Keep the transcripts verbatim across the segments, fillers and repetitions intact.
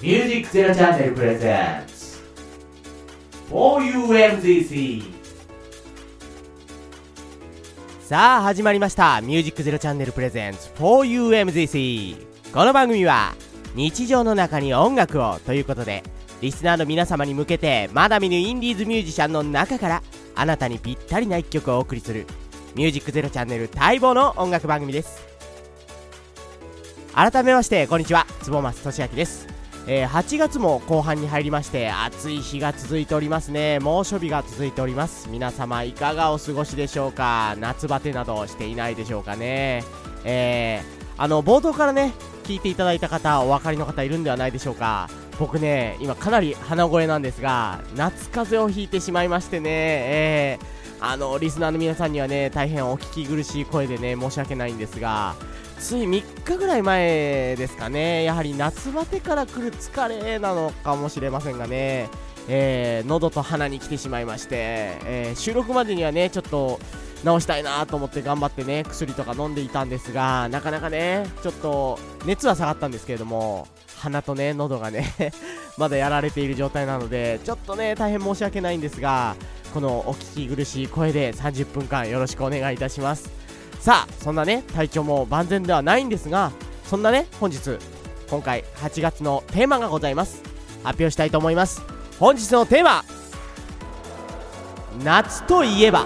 ミュージックゼロチャンネルプレゼンツ フォーユーエムジーシー。 さあ始まりましたミュージックゼロチャンネルプレゼンツ フォーユーエムジーシー。 この番組は日常の中に音楽をということで、リスナーの皆様に向けてまだ見ぬインディーズミュージシャンの中からあなたにぴったりないっきょくをお送りするミュージックゼロチャンネル待望の音楽番組です。改めましてこんにちは、坪松俊明です。えー、はちがつも後半に入りまして、暑い日が続いておりますね。猛暑日が続いております。皆様いかがお過ごしでしょうか。夏バテなどしていないでしょうかね。えー、あの冒頭からね聞いていただいた方、お分かりの方いるんではないでしょうか。僕ね今かなり鼻声なんですが、夏風邪をひいてしまいましてね、えー、あのリスナーの皆さんにはね大変お聞き苦しい声でね申し訳ないんですが、ついみっかぐらい前ですかね、やはり夏バテから来る疲れなのかもしれませんがね、えー、喉と鼻に来てしまいまして、えー、収録までにはねちょっと治したいなと思って頑張ってね薬とか飲んでいたんですが、なかなかねちょっと熱は下がったんですけれども、鼻とね喉がねまだやられている状態なので、ちょっとね大変申し訳ないんですが、このお聞き苦しい声でさんじゅっぷんかんよろしくお願いいたします。さあそんなね体調も万全ではないんですが、そんなね本日今回はちがつのテーマがございます。発表したいと思います。本日のテーマ、夏といえば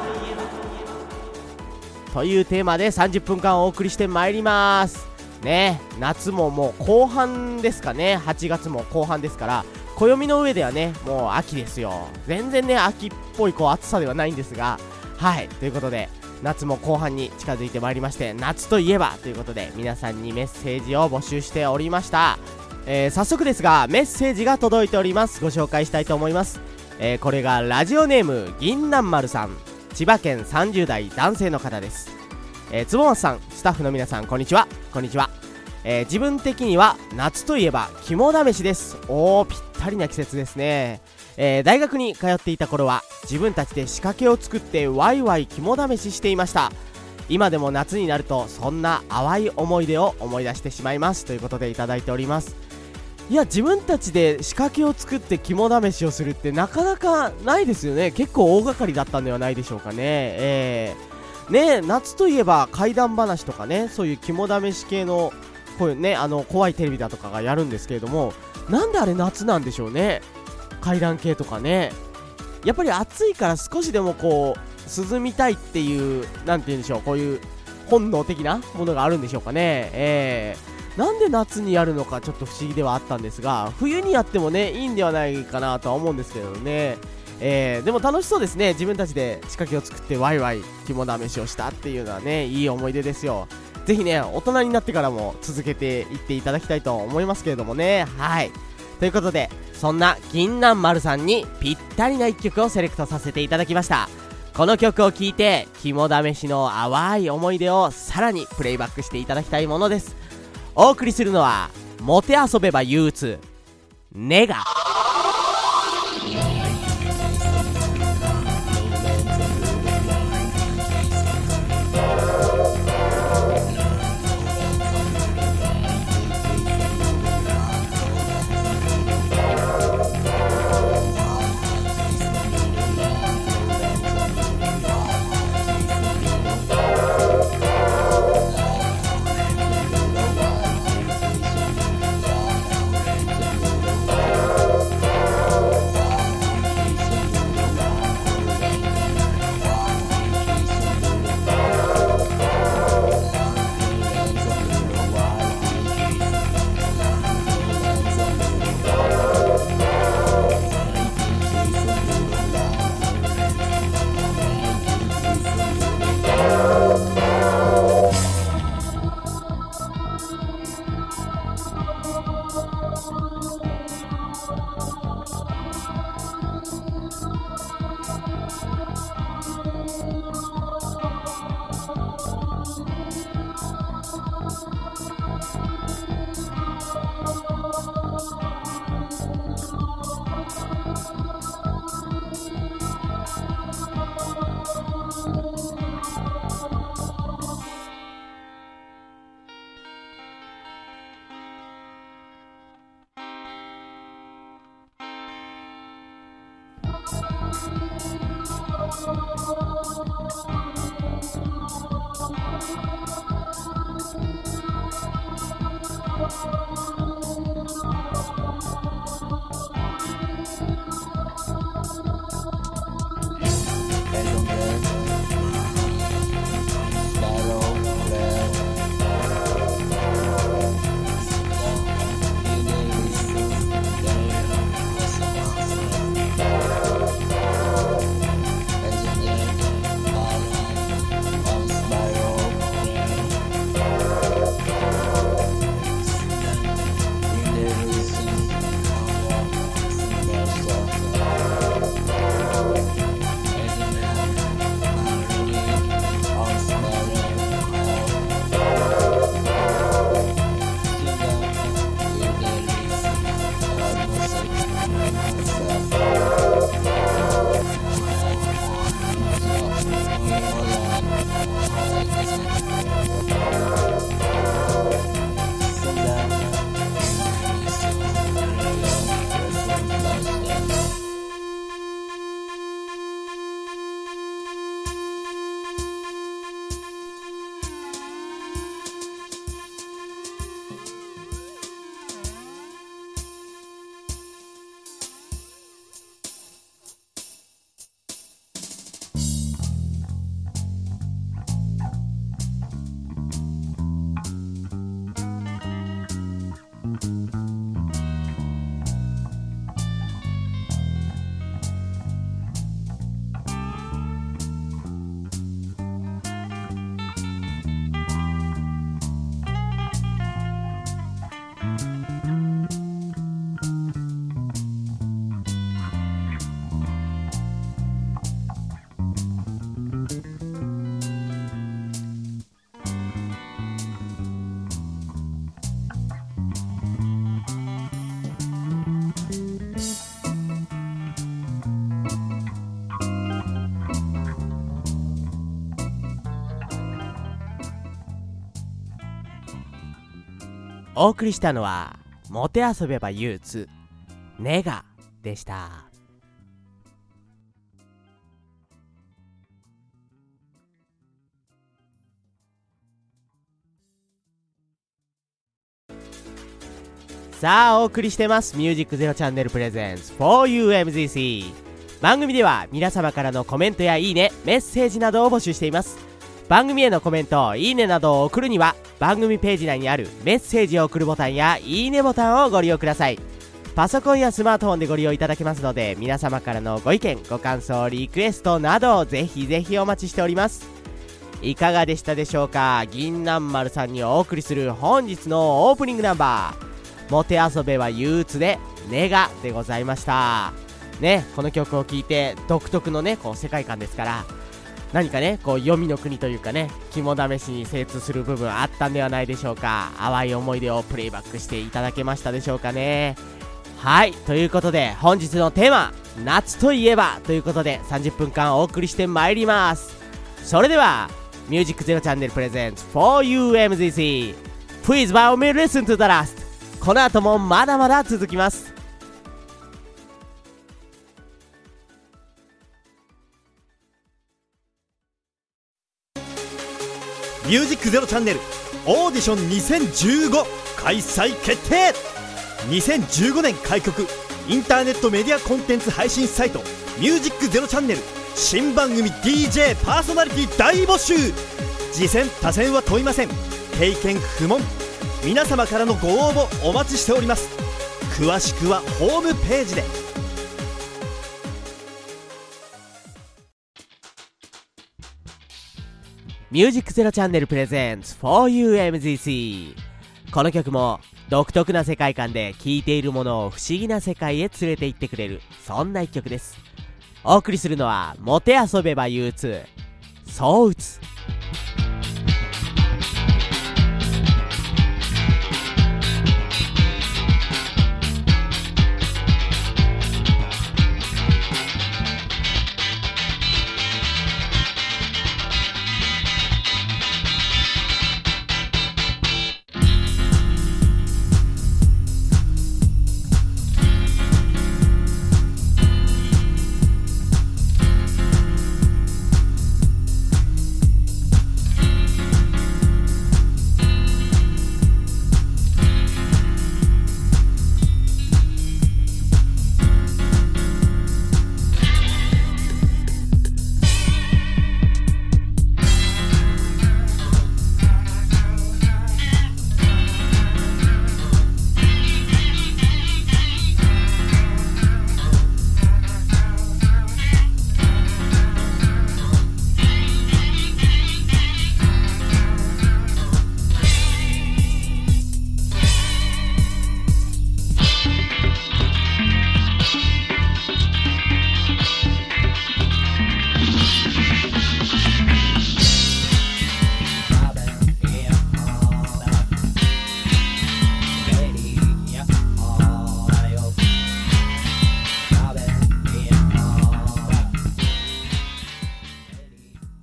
というテーマでさんじゅっぷんかんお送りしてまいりますね。夏ももう後半ですかね。はちがつも後半ですから、暦の上ではねもう秋ですよ。全然ね秋っぽいこう暑さではないんですが、はい、ということで夏も後半に近づいてまいりまして、夏といえばということで皆さんにメッセージを募集しておりました。えー、早速ですがメッセージが届いております。ご紹介したいと思います。えー、これがラジオネーム銀杏丸さん、千葉県さんじゅうだい男性の方です。えー、坪松さん、スタッフの皆さんこんにちは。こんにちは。えー、自分的には夏といえば肝試しです。おー、ぴったりな季節ですね。えー、大学に通っていた頃は自分たちで仕掛けを作ってワイワイ肝試ししていました。今でも夏になるとそんな淡い思い出を思い出してしまいます、ということでいただいております。いや、自分たちで仕掛けを作って肝試しをするってなかなかないですよね。結構大掛かりだったんではないでしょうかね。えー、ね夏といえば怪談話とかね、そういう肝試し系のこういうねあの怖いテレビだとかがやるんですけれども、なんであれ夏なんでしょうね。怪談系とかね、やっぱり暑いから少しでもこう涼みたいっていう、なんて言うんでしょう、こういう本能的なものがあるんでしょうかね。えー、なんで夏にやるのかちょっと不思議ではあったんですが、冬にやってもねいいんではないかなとは思うんですけどね。えー、でも楽しそうですね。自分たちで仕掛けを作ってワイワイ肝試しをしたっていうのはね、いい思い出ですよ。ぜひね大人になってからも続けていっていただきたいと思いますけれどもね。はい、ということでそんな銀杏丸さんにぴったりないっきょくをセレクトさせていただきました。この曲を聴いて肝試しの淡い思い出をさらにプレイバックしていただきたいものです。お送りするのはもてあそべば憂鬱ネガ。 お送りしたのはもてあそべば憂鬱ネガでした。さあお送りしてますミュージックゼロチャンネルプレゼンツ フォーユーエムジーシー。 番組では皆様からのコメントやいいね、メッセージなどを募集しています。番組へのコメント、いいねなどを送るには番組ページ内にあるメッセージを送るボタンやいいねボタンをご利用ください。パソコンやスマートフォンでご利用いただけますので、皆様からのご意見ご感想リクエストなどぜひぜひお待ちしております。いかがでしたでしょうか。銀南丸さんにお送りする本日のオープニングナンバー、もてあそべは憂鬱でネガでございましたね。この曲を聴いて独特のねこう世界観ですから、何かねこう黄泉の国というかね、肝試しに精通する部分あったんではないでしょうか。淡い思い出をプレイバックしていただけましたでしょうかね。はい、ということで本日のテーマ、夏といえばということでさんじゅっぷんかんお送りしてまいります。それではミュージックゼロチャンネルプレゼンツ フォーユーエムジーシー Please allow me listen to the last。 この後もまだまだ続きます。 ミュージックゼロチャンネルオーディションにせんじゅうご開催決定。にせんじゅうごねん開局インターネットメディアコンテンツ配信サイトミュージックゼロチャンネル新番組 ディージェー パーソナリティ大募集。次戦他戦は問いません。経験不問。皆様からのご応募お待ちしております。詳しくはホームページで。 ミュージックゼロチャンネルプレゼンツ フォーユーエムジーシー。 この曲も独特な世界観で聴いているものを不思議な世界へ連れて行ってくれる、そんな一曲です。お送りするのはもてあそべば憂鬱、そううつ。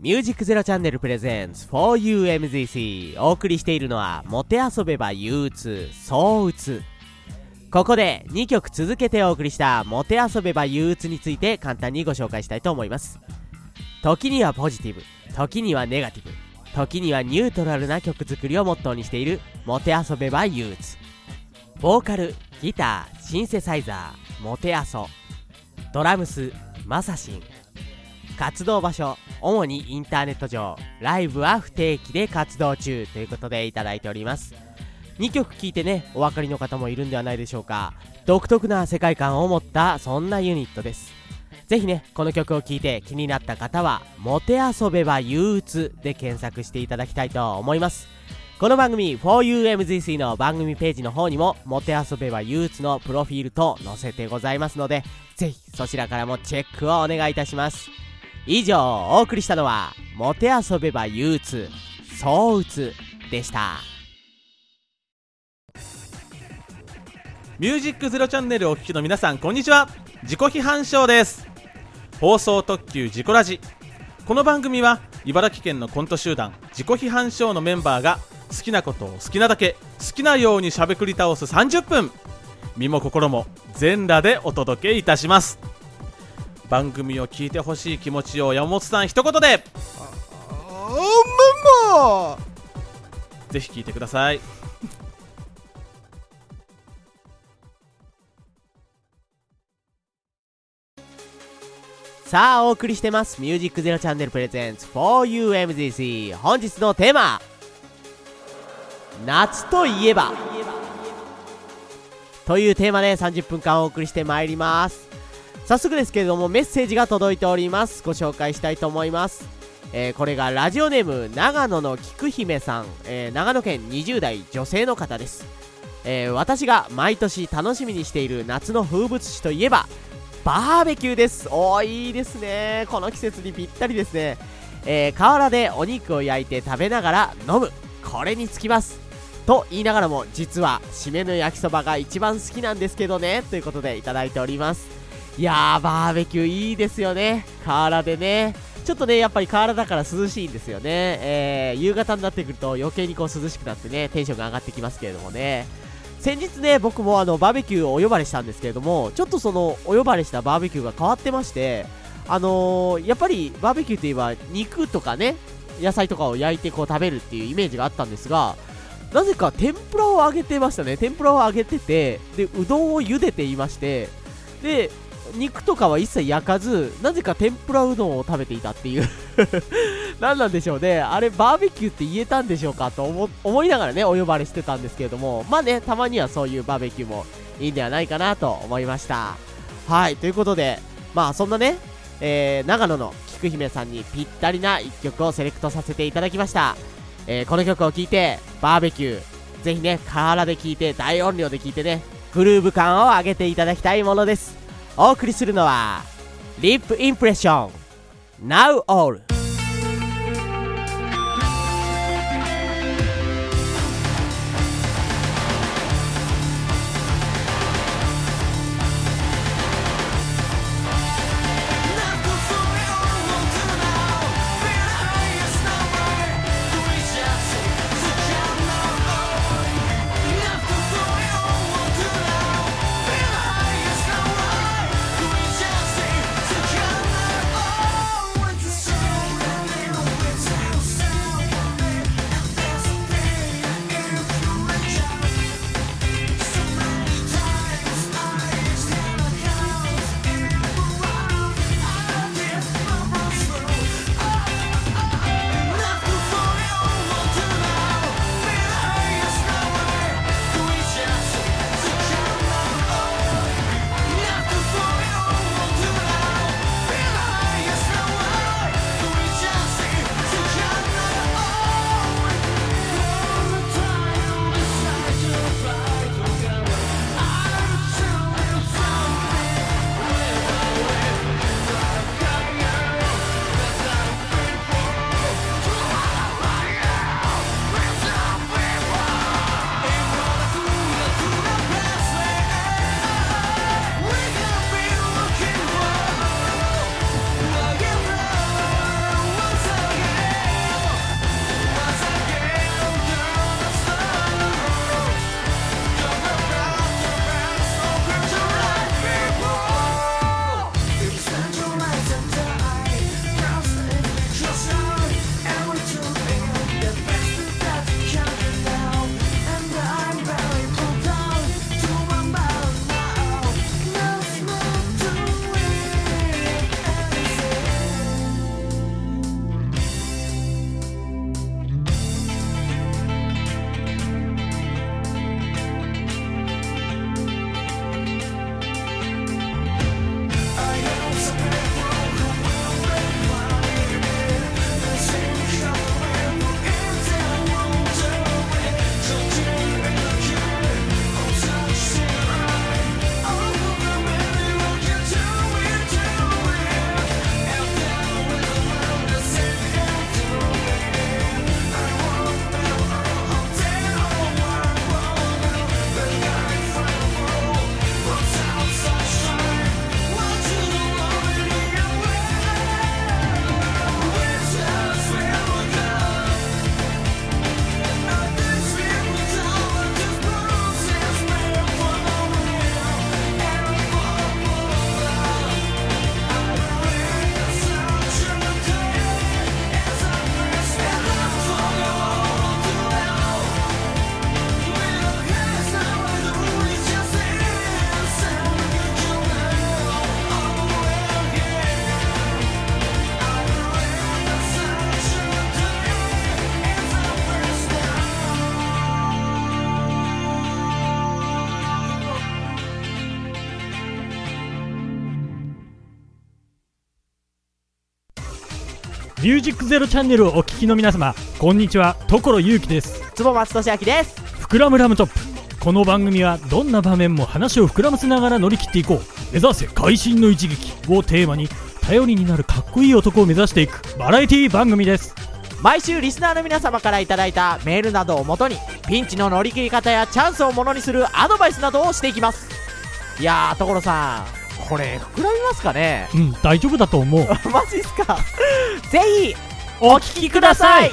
ミュージックゼロチャンネルプレゼンツ フォーユーエムゼットシー お送りしているのはモテ遊べば憂鬱そう鬱。ここでにきょく続けてお送りしたモテ遊べば憂鬱について簡単にご紹介したいと思います。時にはポジティブ、時にはネガティブ、時にはニュートラルな曲作りをモットーにしているモテ遊べば憂鬱。ボーカル、ギター、シンセサイザー、モテアソ、ドラムス、マサシン。活動場所、主にインターネット上、ライブは不定期で活動中ということでいただいております。にきょく聴いてね、お分かりの方もいるんではないでしょうか。独特な世界観を持ったそんなユニットです。ぜひね、この曲を聴いて気になった方はモテ遊べば憂鬱で検索していただきたいと思います。この番組 フォーユーエムゼットシー の番組ページの方にもモテ遊べば憂鬱のプロフィールと載せてございますので、ぜひそちらからもチェックをお願いいたします。以上、お送りしたのはモテ遊べば憂鬱そう鬱でした。 ミュージックゼロチャンネルをお聞きの皆さん、こんにちは。自己批判ショーです。放送特急自己ラジ。この番組は茨城県のコント集団自己批判ショーのメンバーが好きなことを好きなだけ好きなようにしゃべくり倒すさんじゅっぷん、身も心も全裸でお届けいたします。番組を聞いてほしい気持ちを山本さん一言で。 あママぜひ聞いてください。 さあお送りしてますミュージックゼロチャンネルプレゼンツ フォーユーエムゼットシー。 本日のテーマ、夏といえばというテーマでさんじゅっぷんかんお送りしてまいります。早速ですけれどもメッセージが届いております。ご紹介したいと思います。えー、これがラジオネーム長野の菊姫さん、えー、長野県にじゅう代女性の方です。えー、私が毎年楽しみにしている夏の風物詩といえばバーベキューです。おー、いいですね。この季節にぴったりですね。えー、河原でお肉を焼いて食べながら飲む、これにつきますと言いながらも、実は締めの焼きそばが一番好きなんですけどね、ということでいただいております。いやー、バーベキューいいですよね。河原でね、ちょっとねやっぱり河原だから涼しいんですよね。えー、夕方になってくると余計にこう涼しくなってね、テンションが上がってきますけれどもね。先日ね、僕もあのバーベキューをお呼ばれしたんですけれども、ちょっとそのお呼ばれしたバーベキューが変わってまして、あのー、やっぱりバーベキューといえば肉とかね、野菜とかを焼いてこう食べるっていうイメージがあったんですが、なぜか天ぷらを揚げてましたね。天ぷらを揚げてて、でうどんを茹でていまして、で肉とかは一切焼かず、なぜか天ぷらうどんを食べていたっていう何なんでしょうね。あれバーベキューって言えたんでしょうかと 思, 思いながらねお呼ばれしてたんですけれども、まあね、たまにはそういうバーベキューもいいんではないかなと思いました。はい、ということで、まあそんなね、えー、長野の菊姫さんにぴったりないっきょくをセレクトさせていただきました。えー、この曲を聴いてバーベキュー、ぜひね河原で聴いて大音量で聴いてね、グルーヴ感を上げていただきたいものです。お送りするのはリップインプレッション Now All。 ミュージックゼロチャンネルをお聞きの皆様、こんにちは。所祐樹です。 坪松俊明です。 膨らむラムトップ。この番組はどんな場面も話を膨らませながら乗り切っていこう、目指せ会心の一撃をテーマに、頼りになるかっこいい男を目指していくバラエティ番組です。 毎週リスナーの皆様からいただいたメールなどをもとに、ピンチの乗り切り方やチャンスをものにするアドバイスなどをしていきます。いやー、所さん、これ膨らみますかね？ うん、大丈夫だと思う。 マジっすか？ぜひお聞きください。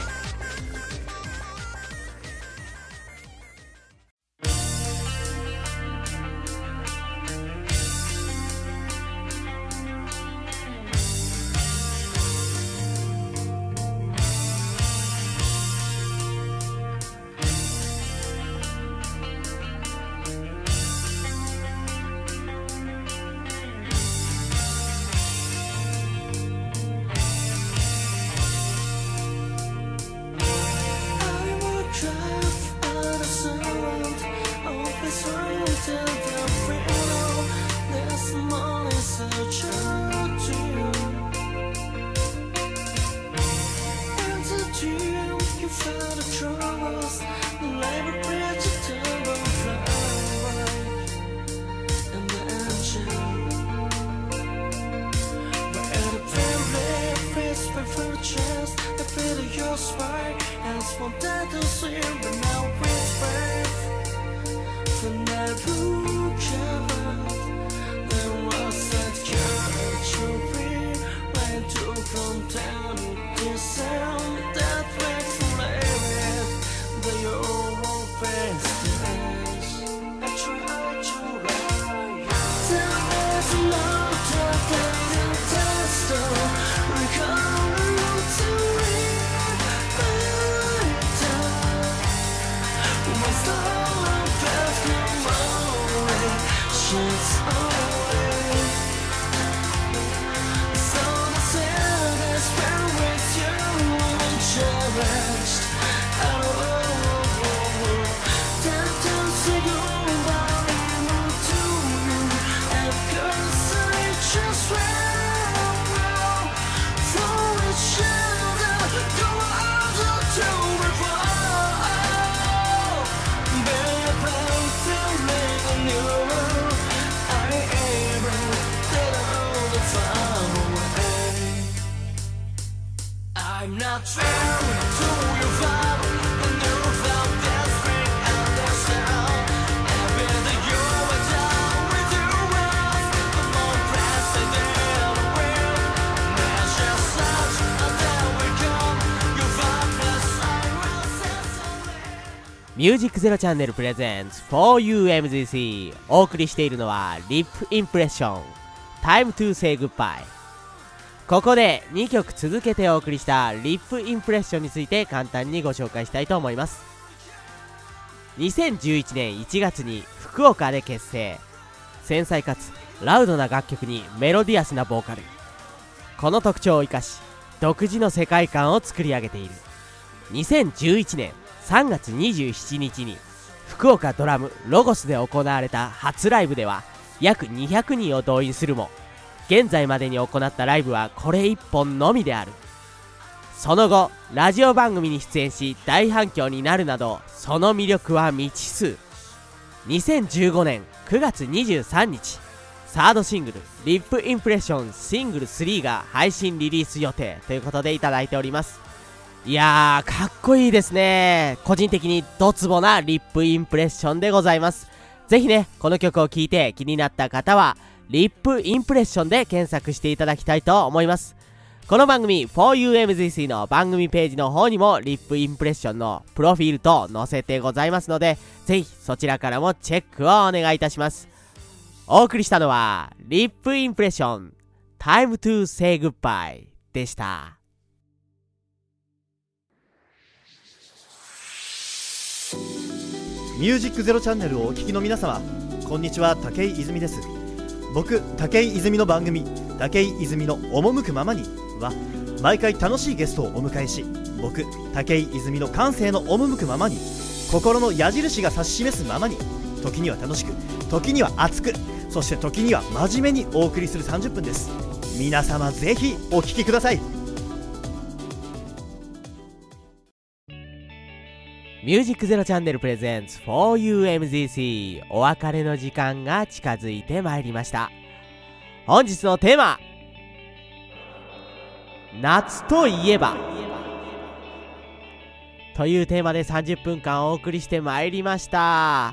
ミュージックゼロチャンネルプレゼンツ フォーユーエムジーシー。 お送りしているのはリップインプレッション Time to say goodbye。 ここでにきょく続けてお送りしたリップインプレッションについて簡単にご紹介したいと思います。にせんじゅういちねんいちがつに福岡で結成。繊細かつラウドな楽曲にメロディアスなボーカル、この特徴を生かし独自の世界観を作り上げている。にせんじゅういちねんさんがつにじゅうしちにちに福岡ドラムロゴスで行われた初ライブでは約にひゃくにんを動員するも、現在までに行ったライブはこれいっぽんのみである。その後ラジオ番組に出演し大反響になるなど、その魅力は未知数。にせんじゅうごねんくがつにじゅうさんにち、サードシングルリップインプレッションシングルスリーが配信リリース予定ということでいただいております。いやー、かっこいいですね。個人的にドツボなリップインプレッションでございます。ぜひね、この曲を聴いて気になった方はリップインプレッションで検索していただきたいと思います。この番組 フォーユーエムジーシー の番組ページの方にもリップインプレッションのプロフィールと載せてございますので、ぜひそちらからもチェックをお願いいたします。お送りしたのはリップインプレッション Time to say goodbye でした。 ミュージックゼロチャンネルをお聞きの皆様、こんにちは。武井泉です。僕武井泉の番組武井泉の赴くままには毎回楽しいゲストをお迎えし、僕武井泉の感性の赴くままに、心の矢印が指し示すままに、時には楽しく、時には熱く、そして時には真面目にお送りするさんじゅっぷんです。皆様ぜひお聞きください。 ミュージックゼロチャンネルプレゼンツ フォーユーエムジーシー お別れの時間が近づいてまいりました。本日のテーマ、夏といえばというテーマでさんじゅっぷんかんお送りしてまいりました。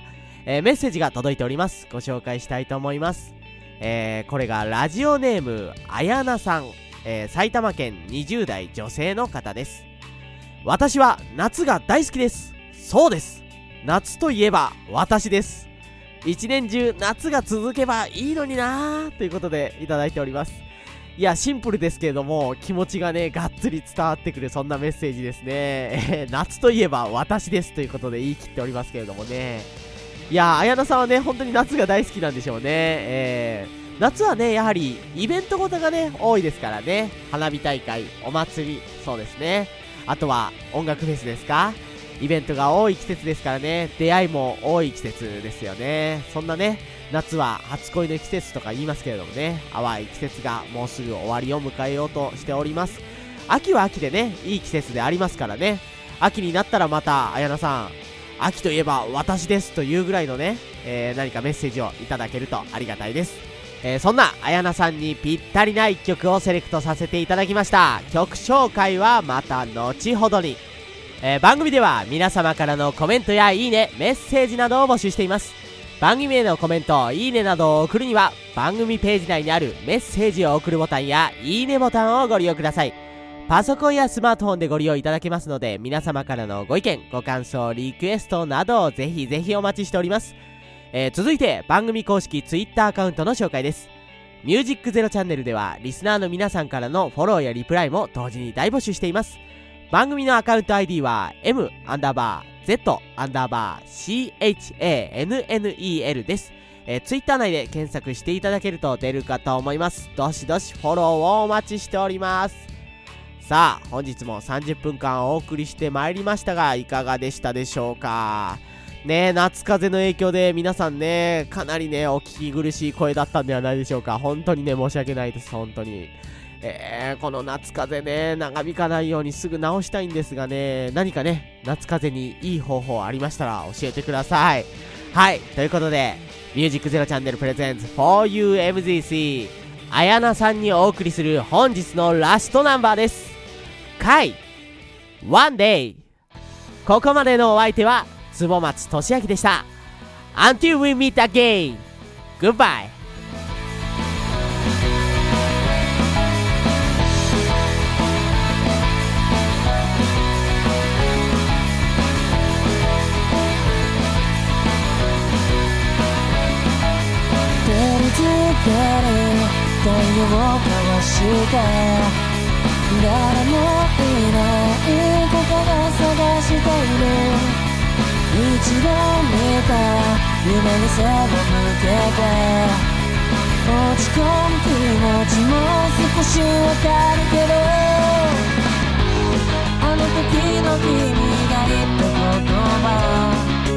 えー、メッセージが届いております。ご紹介したいと思います。えー、これがラジオネームあやなさん、えー、埼玉県にじゅう代女性の方です。私は夏が大好きです。そうです、夏といえば私です。一年中夏が続けばいいのになーということでいただいております。いや、シンプルですけれども気持ちがねがっつり伝わってくる、そんなメッセージですね。えー、夏といえば私ですということで言い切っておりますけれどもね。いや、綾菜さんはね本当に夏が大好きなんでしょうね。えー、夏はねやはりイベントごとがね多いですからね。花火大会、お祭り、そうですね。あとは音楽フェスですか。イベントが多い季節ですからね。出会いも多い季節ですよね。そんなね夏は初恋の季節とか言いますけれどもね、淡い季節がもうすぐ終わりを迎えようとしております。秋は秋でねいい季節でありますからね。秋になったらまた綾菜さん、秋といえば私ですというぐらいのね、えー、何かメッセージをいただけるとありがたいです。えー、そんな綾菜さんにぴったりないっきょくをセレクトさせていただきました。曲紹介はまた後ほどに。えー、番組では皆様からのコメントやいいね、メッセージなどを募集しています。番組へのコメント、いいねなどを送るには番組ページ内にあるメッセージを送るボタンやいいねボタンをご利用ください。パソコンやスマートフォンでご利用いただけますので、皆様からのご意見、ご感想、リクエストなどをぜひぜひお待ちしております。えー、続いて番組公式ツイッターアカウントの紹介です。ミュージックゼロチャンネルではリスナーの皆さんからのフォローやリプライも同時に大募集しています。番組のアカウント アイディー は M アンダーバー Z アンダーバー シーエイチエーエヌエヌイーエル です。えー、ツイッター内で検索していただけると出るかと思います。どしどしフォローをお待ちしております。さあ、本日もさんじゅっぷんかんお送りしてまいりましたが、いかがでしたでしょうかね。夏風邪の影響で皆さんねかなりねお聞き苦しい声だったんではないでしょうか。本当にね申し訳ないです。本当にえー、この夏風邪ね長引かないようにすぐ治したいんですがね、何かね夏風邪にいい方法ありましたら教えてください。はい、ということでミュージックゼロチャンネルプレゼンツ フォーユーエムジーシー 綾菜さんにお送りする本日のラストナンバーです。回 One Day。 ここまでのお相手は坪松俊明でした。 Until we meet again, Goodbye。太陽をかわして誰もいないここで探している。一度見た夢に背を向けて落ち込む気持ちも少しわかるけど、あの時の君が言った言葉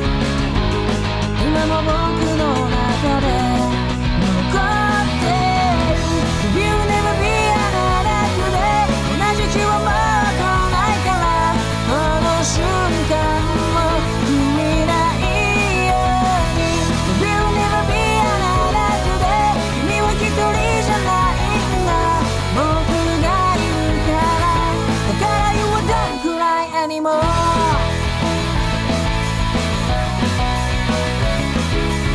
今も僕の中で残ってる。 You'll never be another day。 同じ日はもう来ないからこの瞬間も君ないように。 You'll never be another day。 君は一人じゃないんだ、僕がいるからだから You don't cry anymore。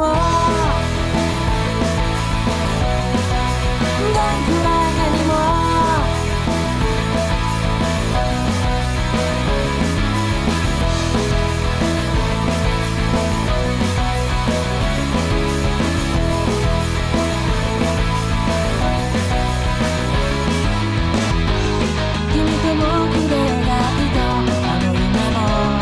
もどんくらいにも君と僕で描いたあの夢も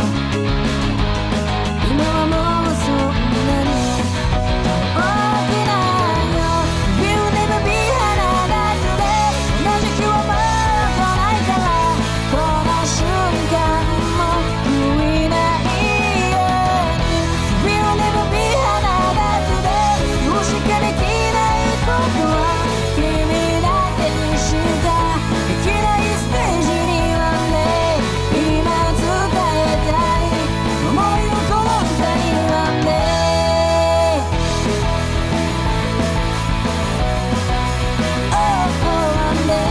今はもうそんなに大きないよ We'll never be paradise で同じ日はもう来ないからこの瞬間も悔いないように We'll never be paradise でもしかできないことは君だけにしたできないステージにはね今伝えたい思いをこの歌にはねOh, one day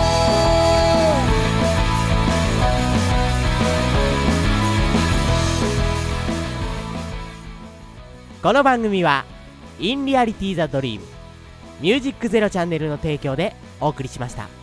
この番組はインリアリティザドリームミュージックゼロチャンネルの提供でお送りしました。